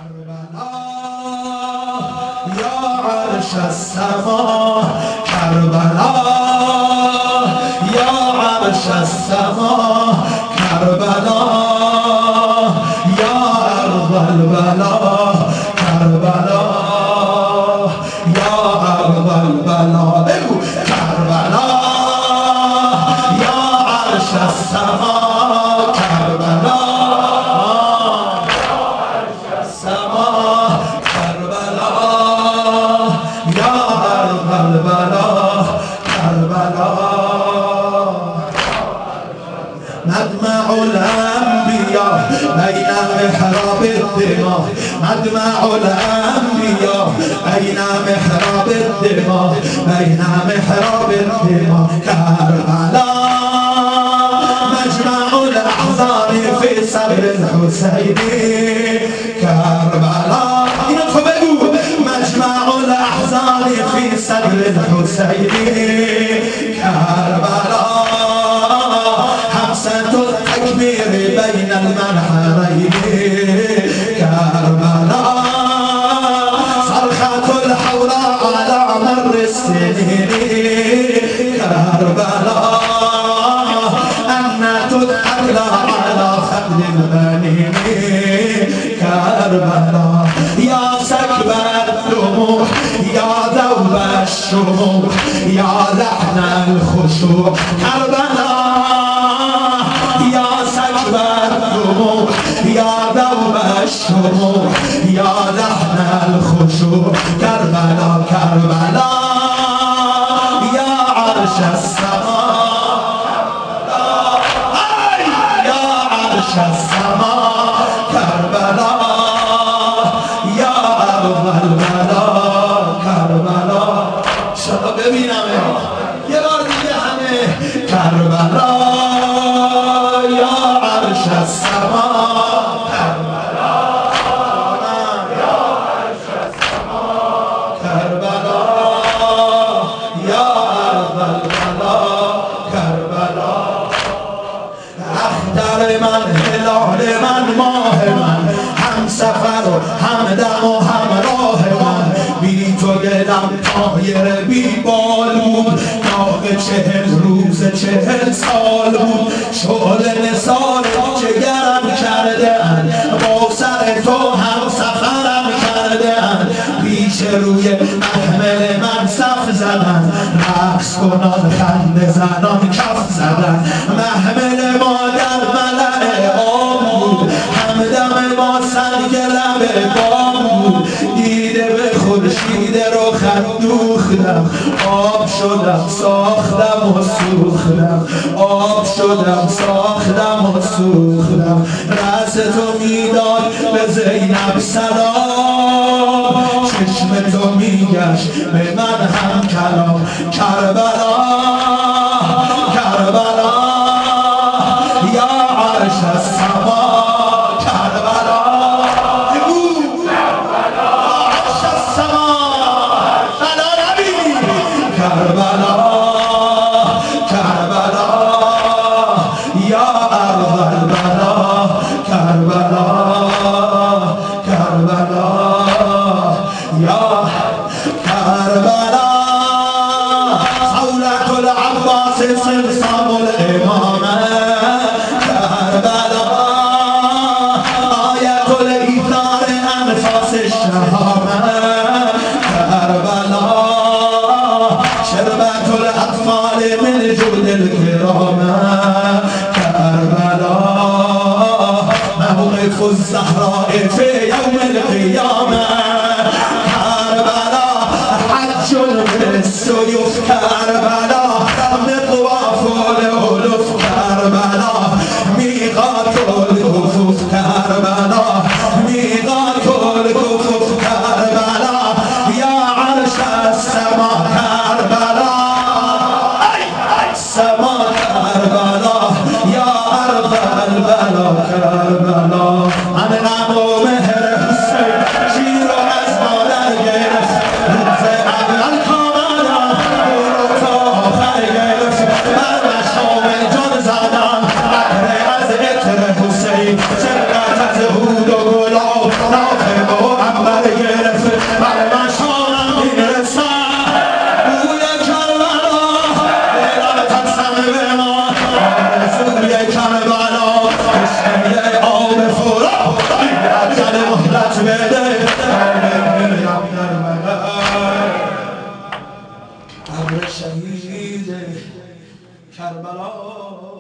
یا عرش السما کربلا، یا عرش السما کربلا، یا ارض البلا کربلا، یا ارض البلا بگو کربلا، یا عرش السما کربلا، مدمع الأنبياء بين محراب الدماء، مدمع الأنبياء بين محراب الدماء، بين محراب الدماء كربلا، مجمع الأحزان في صدر الحسين كربلا، مجمع الأحزان في صدر الحسين كربلا، حمسة التكبير بين المنحرين كربلا، صرخة الحوراء على مر السنين كربلا، أنة الحملة على خد البنين كربلا، يا سكب الدموع يا ذوب الشموع يا لحن الخشوع كربلا، يا سكب الدموع يا ذوب الشموع يا لحن الخشوع كربلا، كربلا يا عرش السماء كربلا، يا عرش السماء كربلا، یا ارض البلا کربلا. انشاءالله ببینم یه بار دیگه همه کربلا، یا عرش السما کربلا، یا عرش السما کربلا، یا ارض البلا کربلا، اختر من هلال من ماه من هم سفر و هم دم و هم راه من، بی تو دلم طایر بی بال بود، ناق 40 روز 40 سال بود، شعله نثار جگرم کرده اند، با سر تو هم سفرم کرده اند، پیش روی محمل من صف زدن، رقص کنان خنده زنان کف زدن، محمل ما در ملأ عام بود، همدم ما سنگ لب بام بود، دیده به خورشید رخت دوختم، آب شدم ساختم و سوختم، آب شدم ساختم و سوختم، رأس تو میداد به زینب سلام، چشم تو میگشت به من هم کلام کربلا، کربلا یا عرش السما کربلا، عرش السما بلا نبی کربلا، کربلا یا ارض البلا کربلا، کربلا یا کربلا، صولة العباس صمصام الامامه کربلا، آیت الایثار انفاس الشهامه کربلا، شربت الاطفال من جود الكرامه كربلا، موقف الزهراء في يوم القيامه كربلا، حج بالسيوف كربلا، مطواف الالوف كربلا، ميقات الكفوف كربلا، ميقات الكفوف كربلا، يا عرش السماء كربلا، السماء كربلا، يا ارض البلا كربلا، انعم مهر حسين کربلا